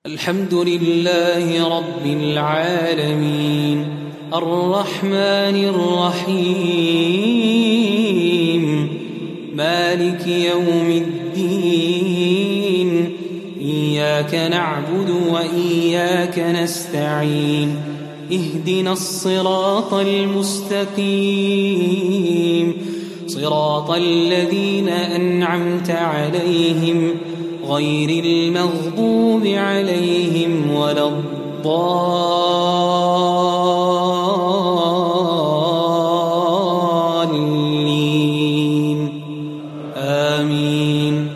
الحمد لله رب العالمين الرحمن الرحيم مالك يوم الدين إياك نعبد وإياك نستعين اهدنا الصراط المستقيم صراط الذين أنعمت عليهم غير المغضوب عليهم ولا الضالين آمين.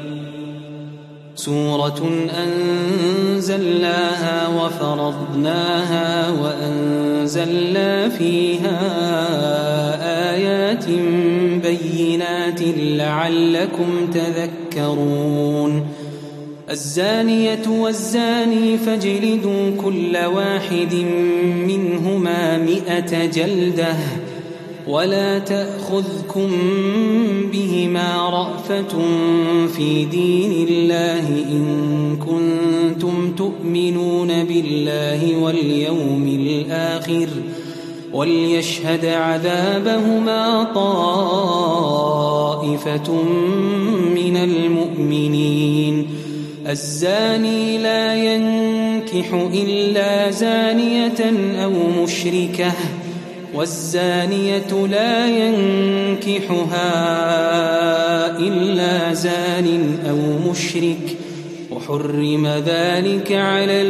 سورة أنزلناها وفرضناها وأنزلنا فيها آيات بينات لعلكم تذكرون. الزانية والزاني فاجلدوا كل واحد منهما 100 جلدة ولا تأخذكم بهما رأفة في دين الله إن كنتم تؤمنون بالله واليوم الآخر وليشهد عذابهما طائفة من المؤمنين. الزاني لا ينكح إلا زانية أو مشركة والزانية لا ينكحها إلا زان أو مشرك وحرم ذلك على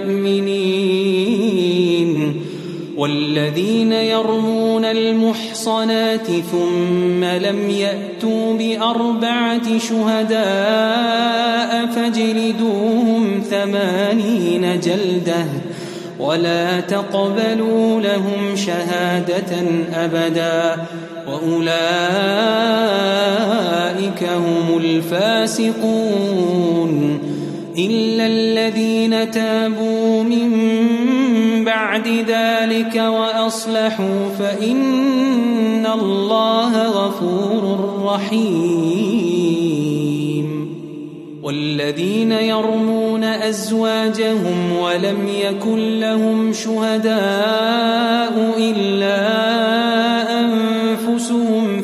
المؤمنين. والذين يرمون المحصنات ثم لم يأتوا ب4 شهداء فاجلدوهم 80 جلدة ولا تقبلوا لهم شهادة أبدا وأولئك هم الفاسقون. إلا الذين تابوا من بعد ذلك وأصلحوا فإن الله غفور رحيم. والذين يرمون أزواجهم ولم يكن لهم شهداء إلا أنفسهم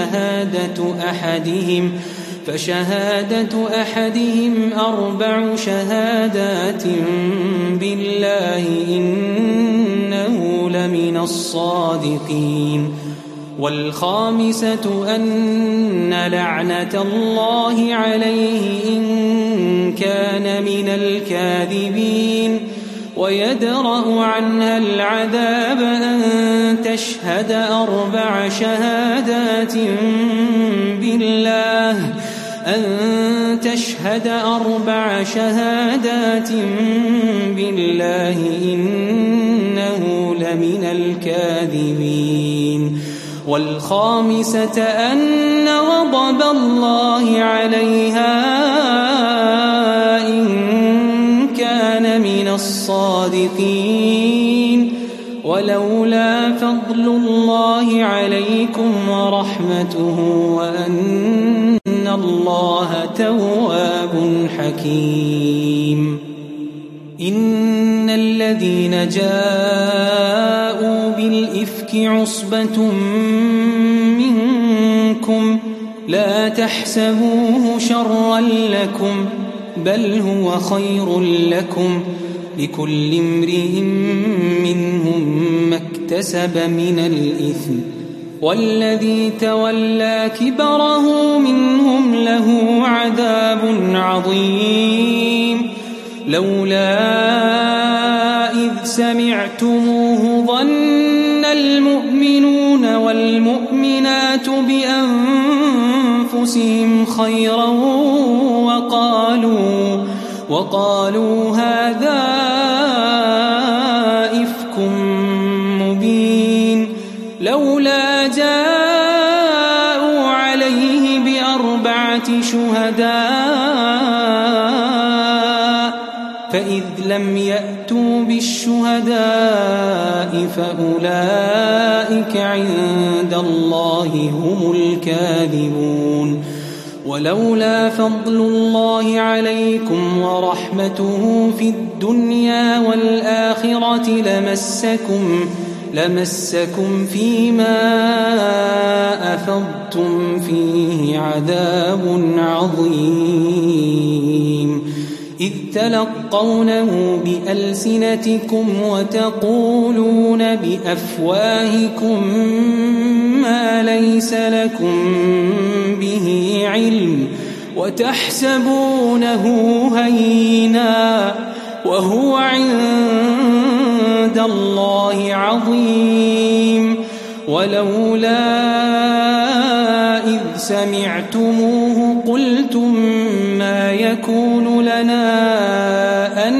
فشهادة أحدهم 4 شهادات بالله إنه لمن الصادقين. والخامسة أن لعنة الله عليه إن كان من الكاذبين ويدرأ عنها العذاب أن تشهد 4 شهادات بالله إنه لمن الكاذبين. والخامسة أن غضب الله عليها إن كان من الصادقين. ولولا فضل الله عليكم ورحمته وأن الله تواب حكيم. إن الذين جاءوا بالإفك عصبة منكم لا تحسبوه شرا لكم بل هو خير لكم لكل امرئ منهم ما اكتسب من الإثم والذي تولى كبره منهم له عذاب عظيم. لولا إذ سمعتموه ظن المؤمنون والمؤمنات بأنفسهم خيرا وقالوا هذا إفك مبين. لولا جاءوا عليه ب4 شهداء فإذ لم يأتوا بالشهداء فأولئك عند الله هم الكاذبون. ولولا فضل الله عليكم ورحمته في الدنيا والآخرة لمسكم فيما أفضتم فيه عذاب عظيم إذ تلقونه بألسنتكم وتقولون بأفواهكم ما ليس لكم به علم وتحسبونه هينا وهو عند الله عظيم ولولا إذ سمعتموه قلتم ما يكون لنا أن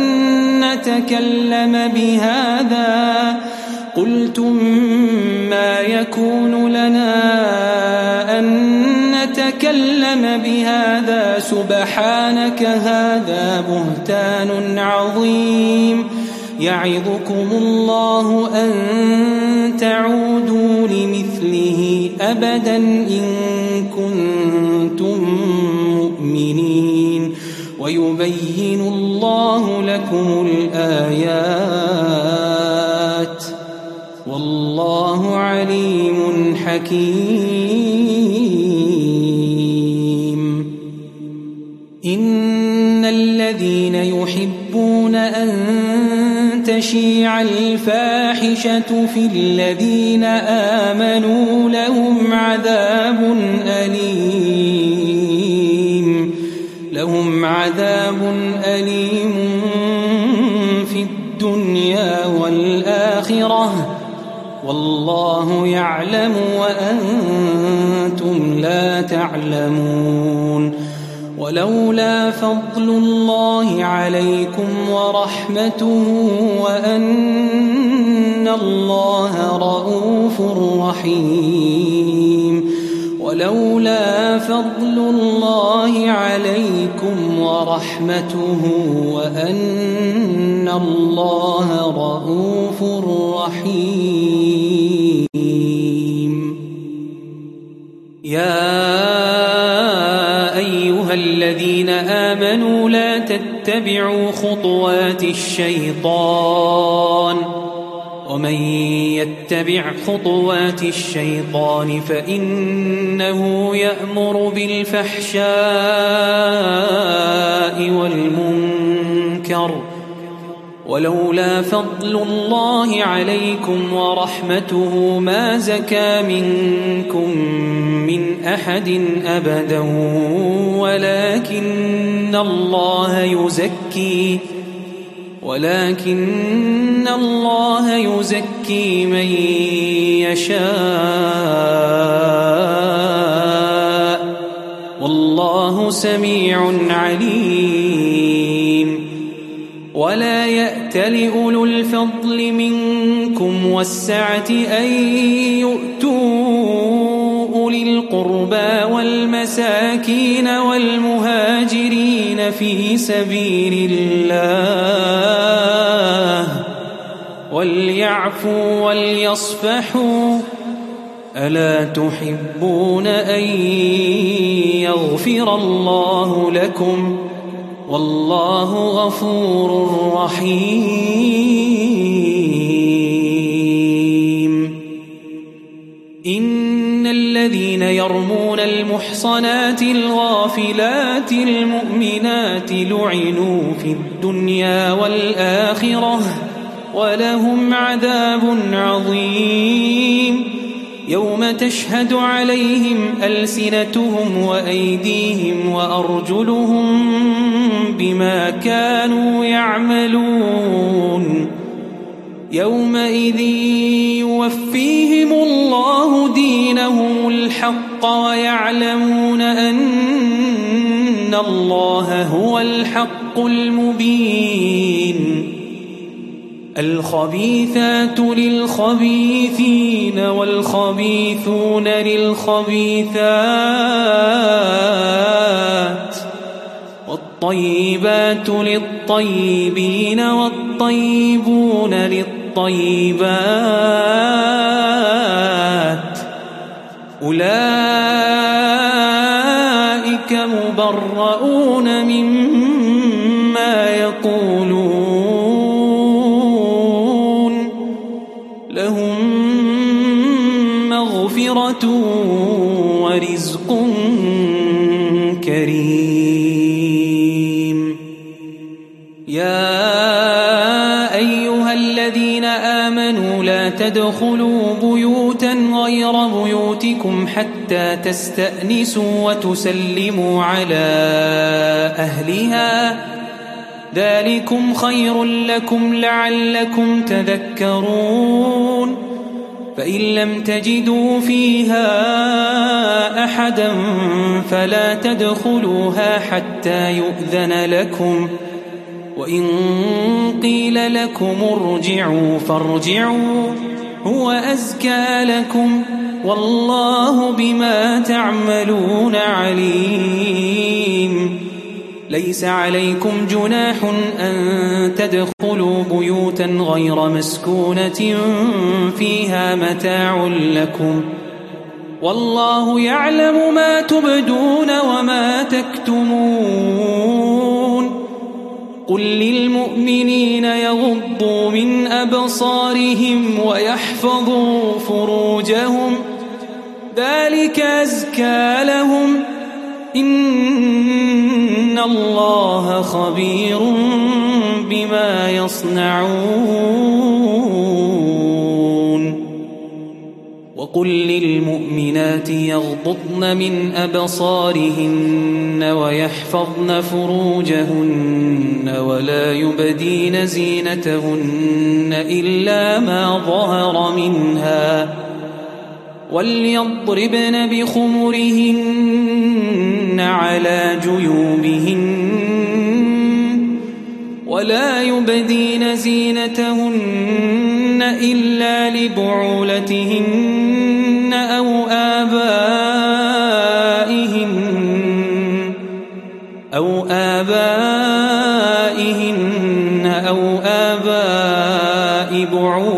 نتكلم بهذا سبحانك هذا بهتان عظيم يعظكم الله أن تعودوا لمثله أبدا إن كنتم مؤمنين ويبين الله لكم الآيات والله عليم حكيم إن الذين يحبون أن تشيع الفاحشة في الذين آمنوا لهم عذاب أليم في الدنيا والآخرة والله يعلم وأنتم لا تعلمون ولولا فضل الله عليكم ورحمته وأن الله رؤوف رحيم ولولا فضل الله عليكم ورحمته وأن الله رؤوف رحيم يا أيها الذين آمنوا لا تتبعوا خطوات الشيطان ومن يتبع خطوات الشيطان فإنه يأمر بالفحشاء والمنكر ولولا فضل الله عليكم ولرحمته ما زكى منكم من أحد أبدا ولكن الله يزكي من يشاء والله سميع عليم ولا يأتل أولو الفضل منكم والسعة أن يؤتوا أولي القربى والمساكين والمهاجرين في سبيل الله وليعفوا وليصفحوا ألا تحبون أن يغفر الله لكم والله غفور رحيم إن الذين يرمون المحصنات الغافلات المؤمنات لعنوا في الدنيا والآخرة ولهم عذاب عظيم يوم تشهد عليهم ألسنتهم وأيديهم وأرجلهم بما كانوا يعملون يومئذ يوفيهم الله دينهم الحق ويعلمون أن الله هو الحق المبين الخبيثات للخبيثين والخبيثون للخبيثات والطيبات للطيبين والطيبون للطيبات أولئك يتبرؤون مما يقولون لهم مغفرة ورزق كريم. يا أيها الذين آمنوا لا تدخلوا بيوتا غير بيوتكم حتى تستأنسوا وتسلموا على أهلها ذلكم خير لكم لعلكم تذكرون. فإن لم تجدوا فيها أحدا فلا تدخلوها حتى يؤذن لكم، وإن قيل لكم ارجعوا فارجعوا هو أزكى لكم والله بما تعملون عليم. ليس عليكم جناح أن تدخلوا بيوتا غير مسكونة فيها متاع لكم والله يعلم ما تبدون وما تكتمون. قل للمؤمنين يغضوا من أبصارهم ويحفظوا فروجهم ذلك أزكى لهم إن الله خبير بما يصنعون. وقل للمؤمنات يغضضن من أبصارهن ويحفظن فروجهن ولا يبدين زينتهن إلا ما ظهر منها وليضربن بخمرهن على جيوبهن ولا يبدين زينتهن إلا لبعولتهن أو آبائهن أو آباء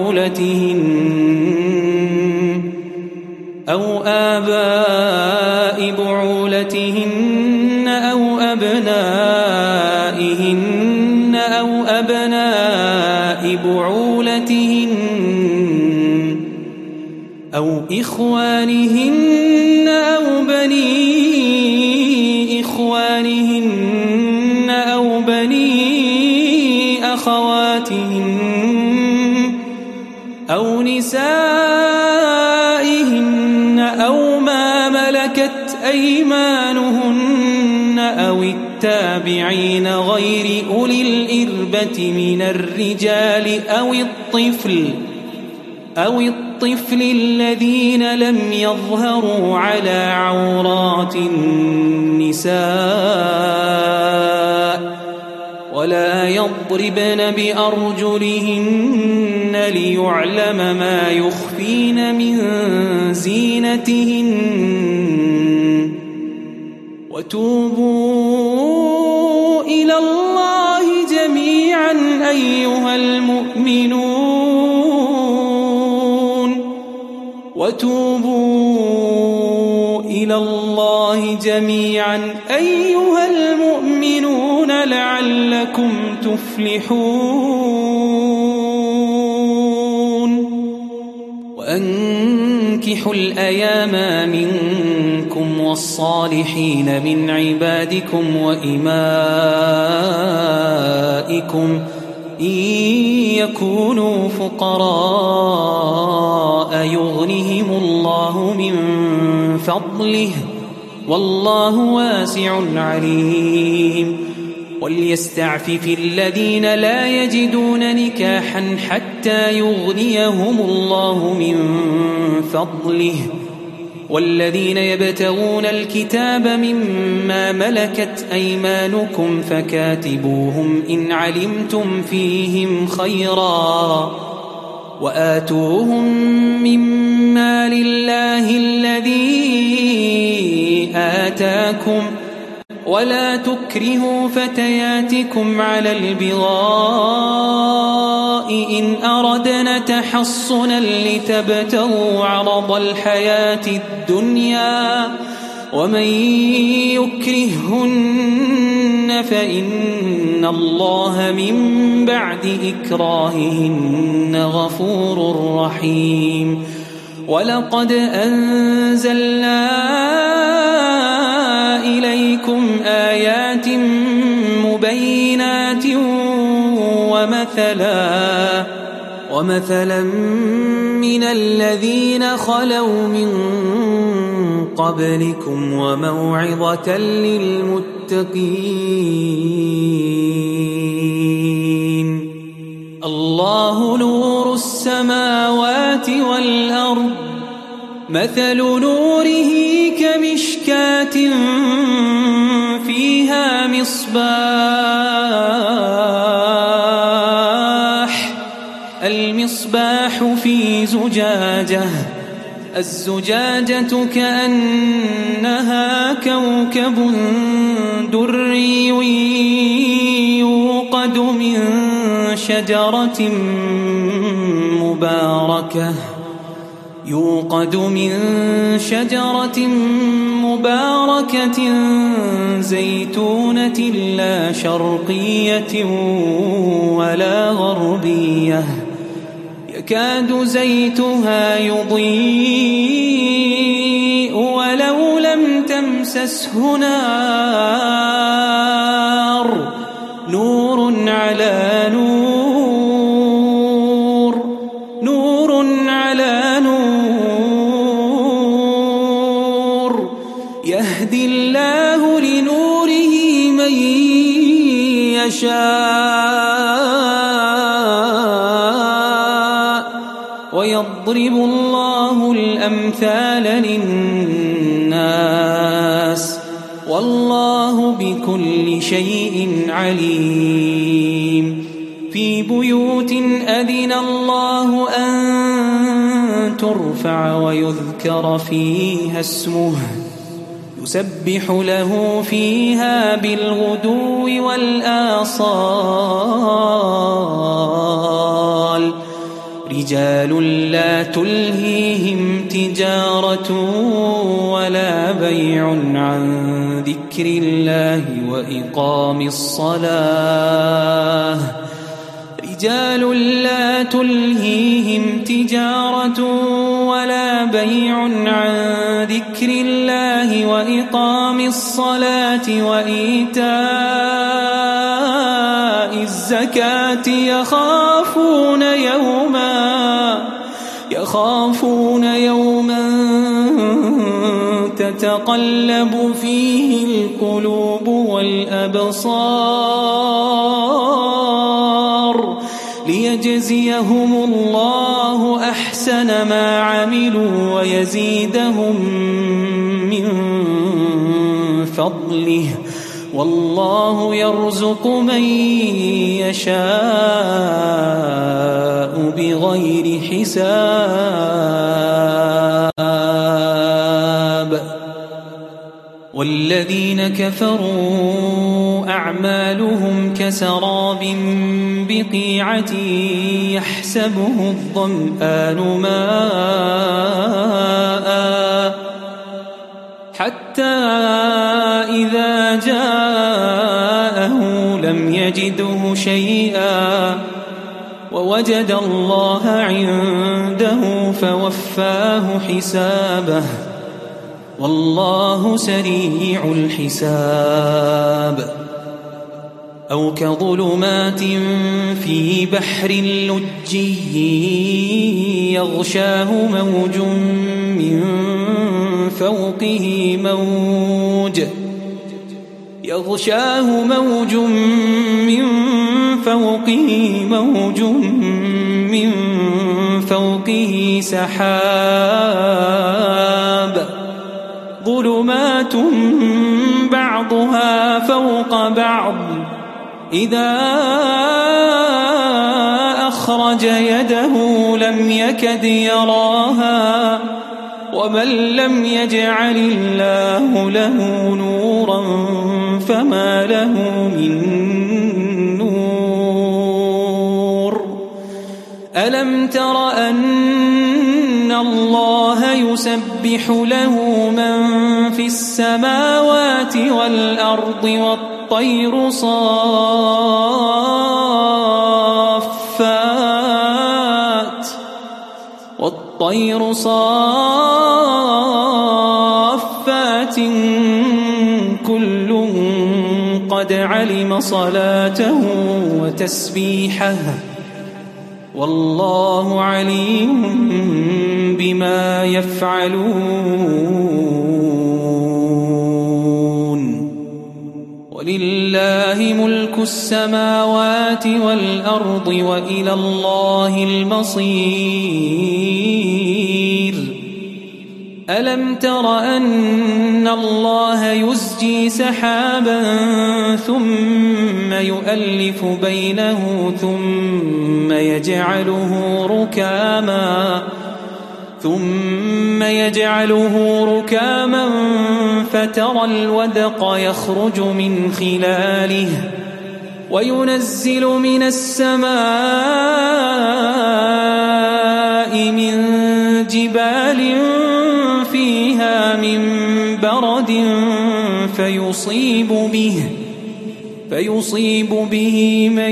بعولتهن أو أبنائهن أو أبناء بعولتهن أو إخوانهن أو بني إخوانهن أو بني أخواتهن أو نسائهن أو ما ملكت أيمانهن أو التابعين غير أولي الإربة من الرجال أو الطفل الذين لم يظهروا على عورات النساء ولا يضربن بأرجلهن ليعلم ما يخفين من زينتهن. وتوبوا إلى الله جميعا أيها المؤمنون لعلكم تفلحون. وأنكحوا الأيام منكم والصالحين من عبادكم وإمائكم إن يكونوا فقراء يغنهم الله من فضله والله واسع عليم. وليستعفف الذين لا يجدون نكاحا حتى يغنيهم الله من فضله والذين يبتغون الكتاب مما ملكت أيمانكم فكاتبوهم إن علمتم فيهم خيرا وآتوهم مما لله الذي آتاكم ولا تكرهوا فتياتكم على البغاء إن أردنا تحصنا لتبتغوا عرض الحياة الدنيا ومن يكرههن فإن الله من بعد إكراههن غفور رحيم ولقد أنزلنا إليكم آيات مبينات ومثلا من الذين خلوا من قبلكم وموعظة للمتقين الله نور السماوات والأرض مثل نوره كمشكاة فيها المصباح في زجاجة الزجاجة كأنها كوكب دري يوقد من شجرة مباركة زيتونة لا شرقية ولا غربية يكاد زيتها يضيء ولو لم تمسسه نار نور على نور يهدي الله لنوره من يشاء ويضرب الله الأمثال للناس والله بكل شيء عليم في بيوت أذن الله أن ترفع ويذكر فيها اسمه يسبح له فيها بالغدو والآصال رجال لا تلهيهم تجارة ولا بيع عن ذكر الله وإقام الصلاة رجال لا تلهيهم تجارة ولا بيع عن ذكر الله وإقام الصلاة وإيتاء الزكاة يخافون يوما تتقلب فيه القلوب والأبصار ليجزيهم الله أحسن ما عملوا ويزيدهم من فضله والله يرزق من يشاء بغير حساب والذين كفروا أعمالهم كسراب بقيعة يحسبه الظمآن ماء حتى إذا جاءه لم يجده شيئا ووجد الله عنده فوفاه حسابه والله سريع الحساب أو كظلمات في بحر لجي يغشاه موج من فوقه سحاب ظلمات بعضها فوق بعض إذا أخرج يده لم يكد يراها ومن لم يجعل الله له نورا فما له من نور ألم تر أن الله يسبح له من في السماوات والأرض والطير صافات كل قد علم صلاته وتسبيحه والله عليم بما يفعلون ولله ملك السماوات والأرض وإلى الله المصير ألم تر أن الله يزجي سحابا ثم يؤلف بينه ثم يجعله ركاما فترى الودق يخرج من خلاله وينزل من السماء من جبال فيها من برد فيصيب به من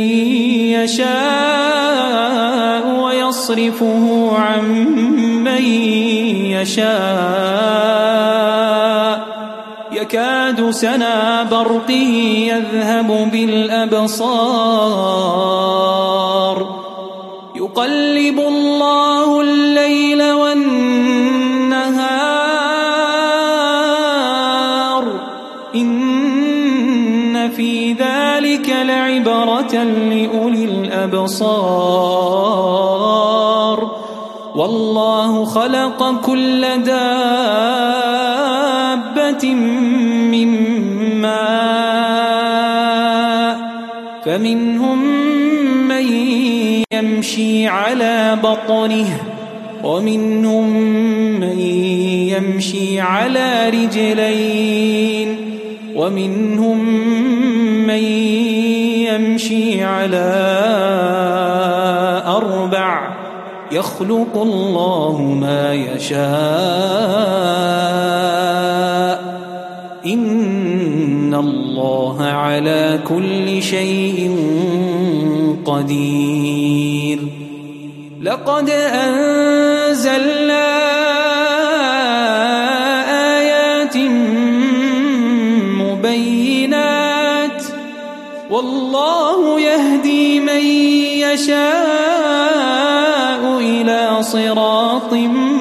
يشاء ويصرفه عن من يشاء يكاد سنا برقه يذهب بالأبصار يقلب الله الليل والنهار إن في ذلك لعبرة لأولي الأبصار والله خلق كل دابة من ماء فمنهم من يمشي على بطنه ومنهم من يمشي على رجلين ومنهم من يمشي على أربع يخلق الله ما يشاء إن الله على كل شيء قدير لقد أنزلنا آيات مبينات والله يهدي من يشاء إلى صراط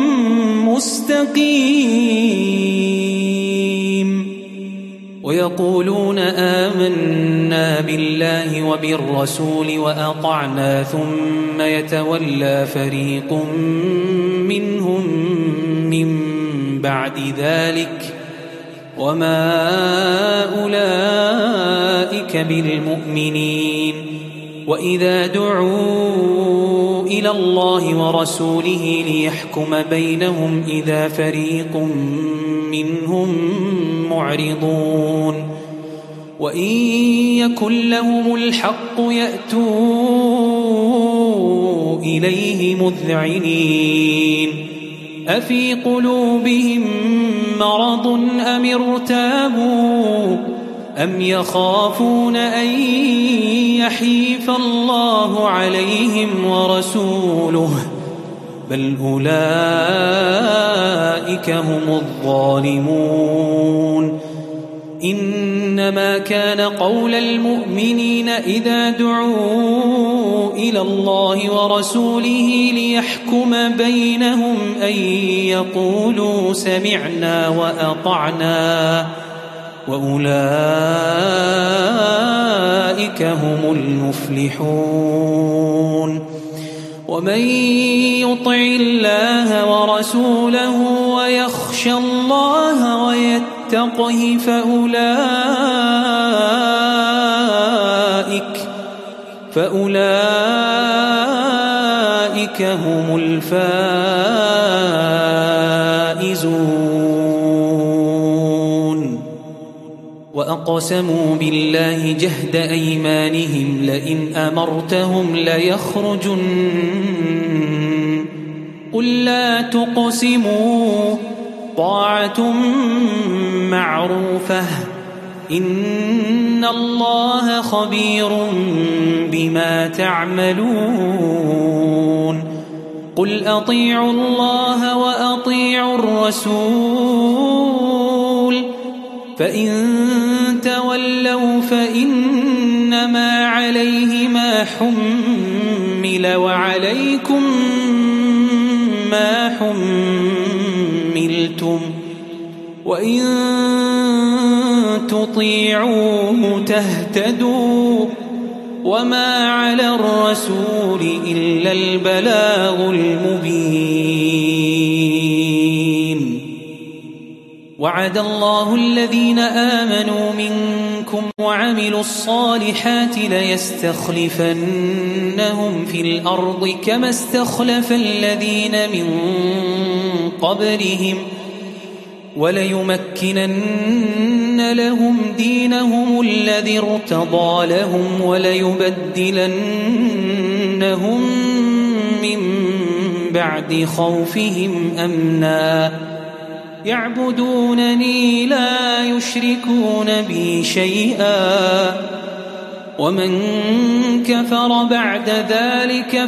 مستقيم ويقولون آمنا بالله وبالرسول وأطعنا ثم يتولى فريق منهم من بعد ذلك وما أولئك بالمؤمنين وإذا دعوا إلى الله ورسوله ليحكم بينهم إذا فريق منهم معرضون وإن يكن لهم الحق يأتوا إليه مذعنين أفي قلوبهم مرض أم ارتابوا أم يخافون أن يحيف الله عليهم ورسوله بل أولئك هم الظالمون إنما كان قول المؤمنين إذا دعوا إلى الله ورسوله ليحكم بينهم أن يقولوا سمعنا وأطعنا وأولئك هم المفلحون ومن يطع الله ورسوله ويخشى الله ويتقه فأولئك هم الفائزون وأقسموا بالله جهد أيمانهم لئن أمرتهم ليخرجن قل لا تقسموا طاعة معروفة إن الله خبير بما تعملون قل أطيعوا الله وأطيعوا الرسول فإن تولوا فإنما عليه ما حمل وعليكم ما حملتم وإن تطيعوه تهتدوا وما على الرسول إلا البلاغ المبين وعد الله الذين آمنوا منكم وعملوا الصالحات ليستخلفنهم في الأرض كما استخلف الذين من قبلهم وليمكنن لهم دينهم الذي ارتضى لهم وليبدلنهم من بعد خوفهم أمنا يعبدونني لا يشركون بي شيئا ومن كفر بعد ذلك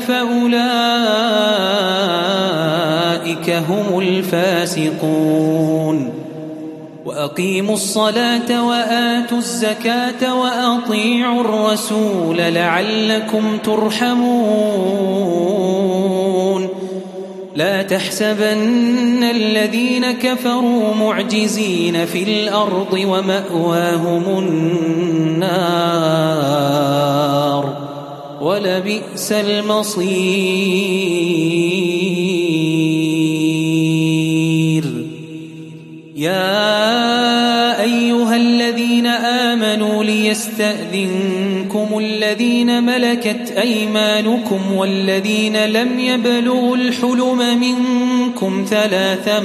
فأولئك هم الفاسقون وأقيموا الصلاة وآتوا الزكاة وأطيعوا الرسول لعلكم ترحمون لا تحسبن الذين كفروا معجزين في الأرض ومأواهم النار ولبئس المصير يا أيها الذين آمنوا ليستأذنكم الذين ملكت أيمانكم والذين لم يبلغوا الحلم منكم 3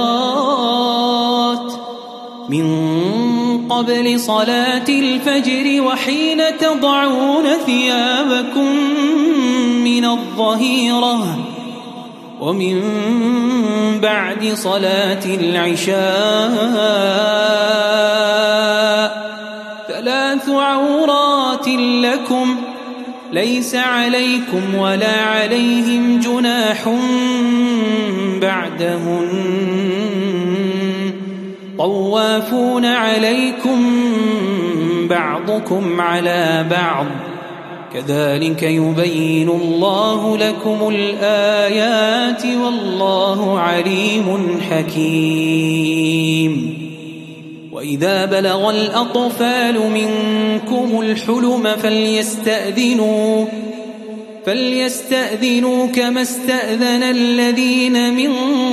مرات من قبل صلاة الفجر وحين تضعون ثيابكم من الظهيرة ومن بعد صلاة العشاء 3 عورات لكم ليس عليكم ولا عليهم جناح بعدهن طوافون عليكم بعضكم على بعض كذلك يبين الله لكم الآيات والله عليم حكيم وإذا بلغ الأطفال منكم الحلم فليستأذنوا كما استأذن الذين من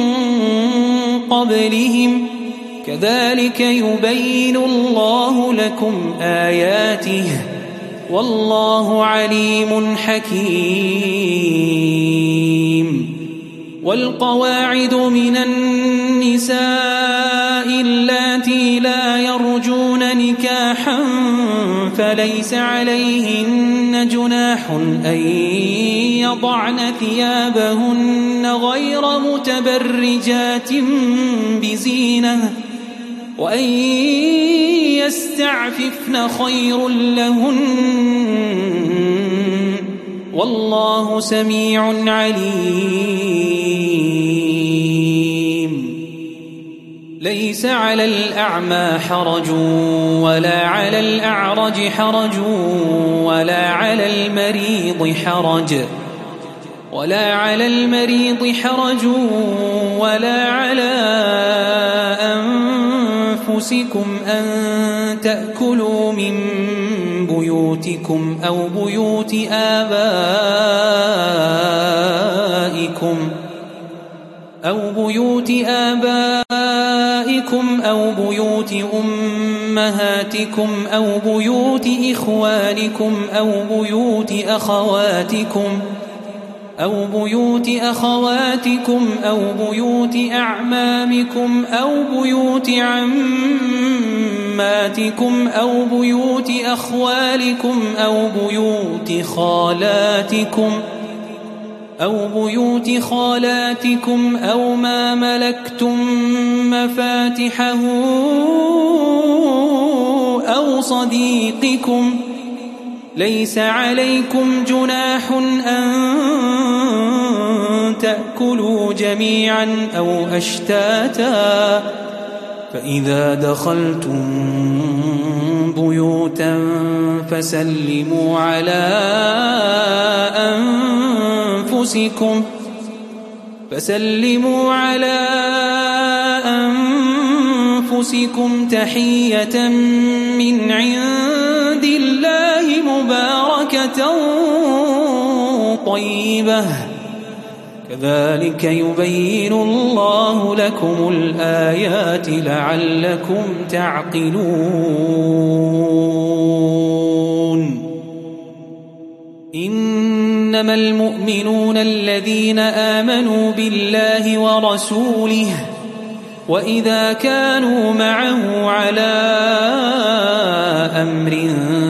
قبلهم كذلك يبين الله لكم آياته والله عليم حكيم والقواعد من النساء اللاتي لا يرجون نكاحا فليس عليهن جناح أن يضعن ثيابهن غير متبرجات بزينة وأن يستعففن خير لهن والله سميع عليم ليس على الأعمى حرج ولا على الأعرج حرج ولا على المريض حرج ولا على أنفسكم أن تأكلوا من بيوتكم أو بيوت آبائكم أو بيوت أمهاتكم أو بيوت إخوانكم أو بيوت أخواتكم أو بيوت أعمامكم أو بيوت عماتكم أو بيوت أخوالكم أو بيوت خالاتكم أو بيوت خالاتكم أو ما ملكتم مفاتحه أو صديقكم ليس عليكم جناح أن تأكلوا جميعا أو أشتاتا فإذا دخلتم بيوتا فسلموا على أنفسكم تحية من عند الله مباركة طيبة كذلك يبين الله لكم الآيات لعلكم تعقلون إنما المؤمنون الذين آمنوا بالله ورسوله وإذا كانوا معه على أمر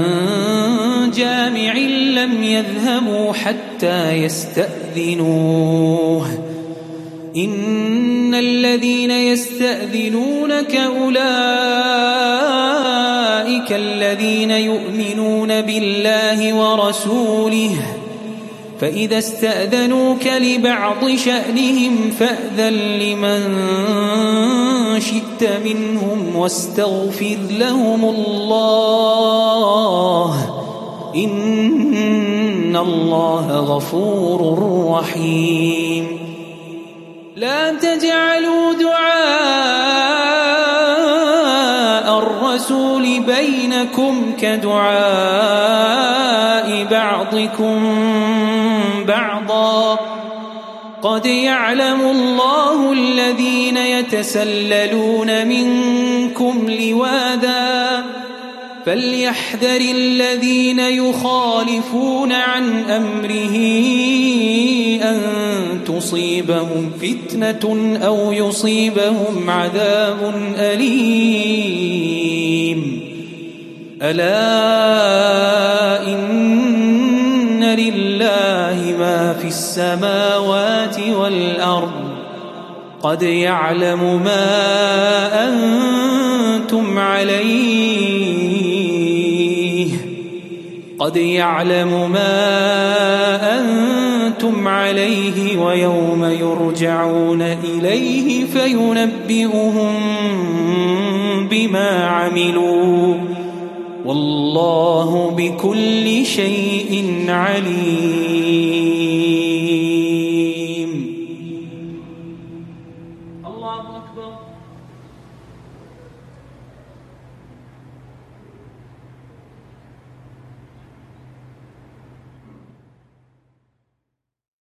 جامع لم يذهبوا حتى يستأذنوه إن الذين يستأذنونك أولئك الذين يؤمنون بالله ورسوله فإذا استأذنوك لبعض شأنهم فأذن لمن شئت منهم واستغفر لهم الله إن الله غفور رحيم لا تجعلوا دعاء الرسول بينكم كدعاء بعضكم بعضا قد يعلم الله الذين يتسللون منكم لواذا فليحذر الذين يخالفون عن أمره أن تصيبهم فتنة أو يصيبهم عذاب أليم ألا إن لله ما في السماوات والأرض قد يعلم ما أنتم عليه ويوم يرجعون إليه فينبئهم بما عملوا والله بكل شيء عليم